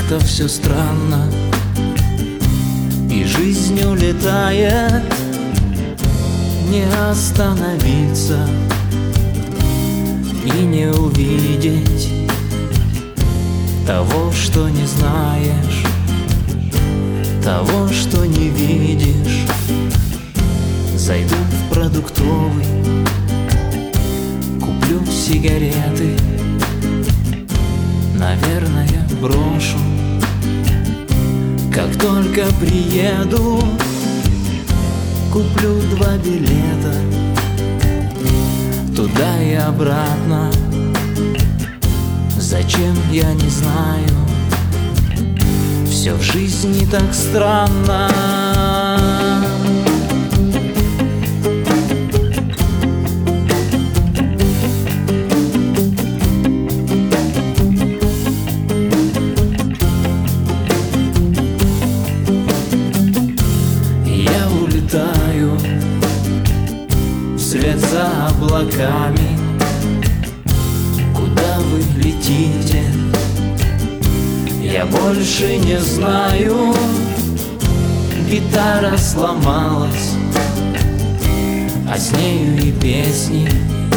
как-то все странно, и жизнь улетает, не остановиться и не увидеть того, что не знаешь, того, что не видишь. Зайду в продуктовый, куплю сигареты, наверное, брошу. Как только приеду, куплю 2 билета туда и обратно. Зачем, я не знаю, все в жизни так странно. Я улетаю вслед за облаками. Куда вы летите, я больше не знаю. Гитара сломалась, а с нею и песни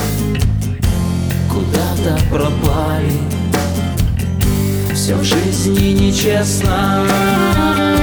куда-то пропали. Все в жизни нечестно.